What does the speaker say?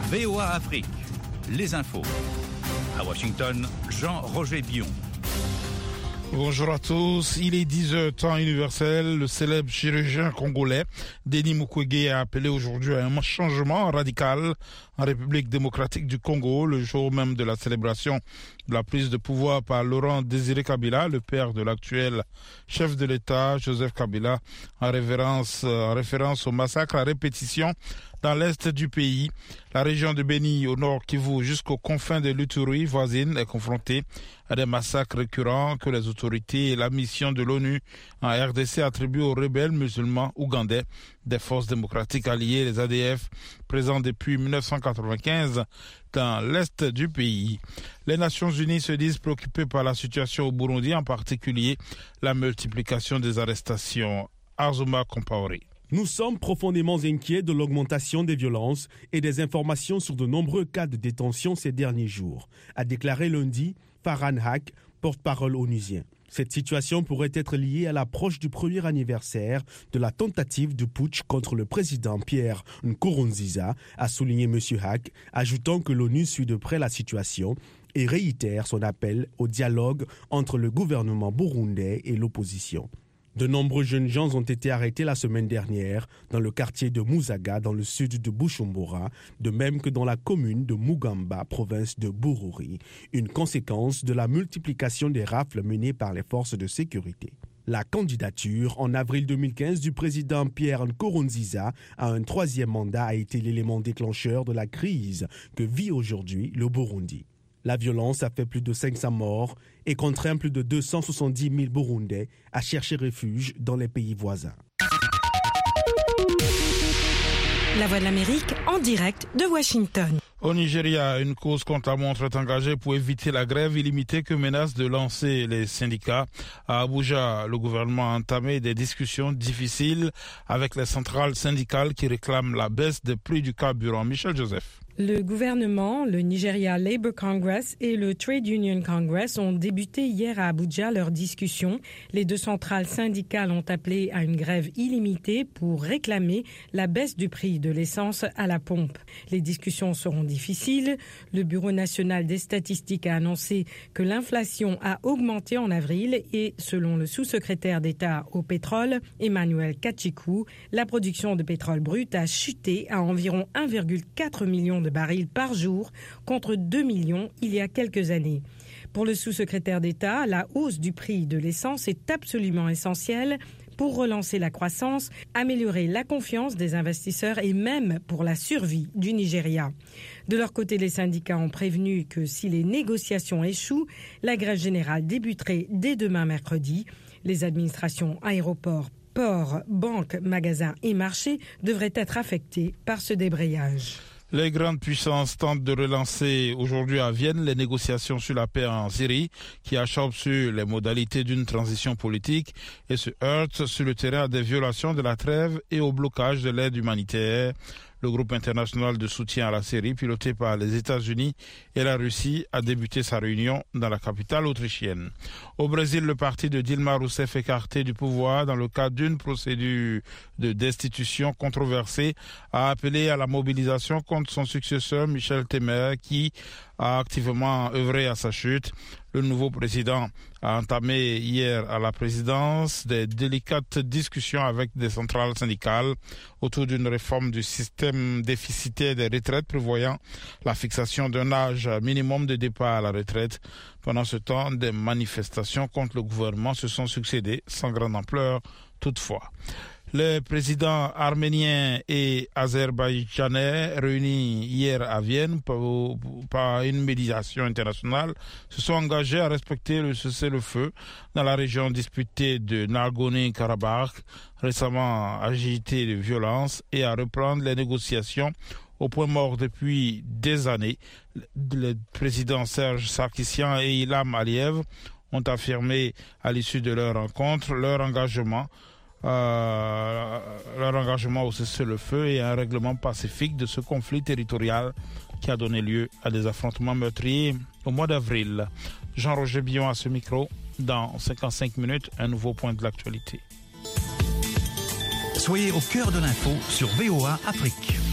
VOA Afrique, les infos. À Washington, Jean-Roger Bion. Bonjour à tous, il est 10h temps universel. Le célèbre chirurgien congolais Denis Mukwege a appelé aujourd'hui à un changement radical en République démocratique du Congo, le jour même de la célébration de la prise de pouvoir par Laurent Désiré Kabila, le père de l'actuel chef de l'État, Joseph Kabila, en référence au massacre à répétition dans l'est du pays. La région de Béni, au nord Kivu, jusqu'aux confins de l'Uturi voisine, est confrontée à des massacres récurrents que les autorités et la mission de l'ONU en RDC attribuent aux rebelles musulmans ougandais des forces démocratiques alliées, les ADF, présents depuis 1995 dans l'est du pays. Les Nations Unies se disent préoccupées par la situation au Burundi, en particulier la multiplication des arrestations. Azuma Compaoré. Nous sommes profondément inquiets de l'augmentation des violences et des informations sur de nombreux cas de détention ces derniers jours, a déclaré lundi Farhan Haq, porte-parole onusien. Cette situation pourrait être liée à l'approche du premier anniversaire de la tentative de putsch contre le président Pierre Nkurunziza, a souligné M. Haq, ajoutant que l'ONU suit de près la situation et réitère son appel au dialogue entre le gouvernement burundais et l'opposition. De nombreux jeunes gens ont été arrêtés la semaine dernière dans le quartier de Musaga, dans le sud de Bujumbura, de même que dans la commune de Mugamba, province de Bururi, une conséquence de la multiplication des rafles menées par les forces de sécurité. La candidature en avril 2015 du président Pierre Nkurunziza à un troisième mandat a été l'élément déclencheur de la crise que vit aujourd'hui le Burundi. La violence a fait plus de 500 morts et contraint plus de 270 000 Burundais à chercher refuge dans les pays voisins. La Voix de l'Amérique en direct de Washington. Au Nigeria, une cause contre la montre est engagée pour éviter la grève illimitée que menacent de lancer les syndicats. À Abuja, le gouvernement a entamé des discussions difficiles avec les centrales syndicales qui réclament la baisse des prix du carburant. Michel Joseph. Le gouvernement, le Nigeria Labour Congress et le Trade Union Congress ont débuté hier à Abuja leurs discussions. Les deux centrales syndicales ont appelé à une grève illimitée pour réclamer la baisse du prix de l'essence à la pompe. Les discussions seront difficiles. Le Bureau national des statistiques a annoncé que l'inflation a augmenté en avril et, selon le sous-secrétaire d'État au pétrole, Emmanuel Kachikou, la production de pétrole brut a chuté à environ 1,4 million de barils par jour contre 2 millions il y a quelques années. Pour le sous-secrétaire d'État, la hausse du prix de l'essence est absolument essentielle pour relancer la croissance, améliorer la confiance des investisseurs et même pour la survie du Nigeria. De leur côté, les syndicats ont prévenu que si les négociations échouent, la grève générale débuterait dès demain mercredi. Les administrations aéroports, ports, banques, magasins et marchés devraient être affectées par ce débrayage. Les grandes puissances tentent de relancer aujourd'hui à Vienne les négociations sur la paix en Syrie qui achoppent sur les modalités d'une transition politique et se heurtent sur le terrain à des violations de la trêve et au blocage de l'aide humanitaire. Le groupe international de soutien à la Syrie, piloté par les États-Unis et la Russie, a débuté sa réunion dans la capitale autrichienne. Au Brésil, le parti de Dilma Rousseff écarté du pouvoir dans le cadre d'une procédure de destitution controversée a appelé à la mobilisation contre son successeur Michel Temer qui a activement œuvré à sa chute. Le nouveau président a entamé hier à la présidence des délicates discussions avec des centrales syndicales autour d'une réforme du système déficitaire des retraites prévoyant la fixation d'un âge minimum de départ à la retraite. Pendant ce temps, des manifestations contre le gouvernement se sont succédées sans grande ampleur toutefois. Les présidents arméniens et azerbaïdjanais réunis hier à Vienne par une médiation internationale se sont engagés à respecter le cessez-le-feu dans la région disputée de Nagorno-Karabakh, récemment agitée de violence, et à reprendre les négociations au point mort depuis des années. Les présidents Serge Sarkissian et Ilham Aliyev ont affirmé à l'issue de leur rencontre leur engagement au cessez-le-feu et à un règlement pacifique de ce conflit territorial qui a donné lieu à des affrontements meurtriers au mois d'avril. Jean-Roger Bion à ce micro. Dans 55 minutes, un nouveau point de l'actualité. Soyez au cœur de l'info sur VOA Afrique.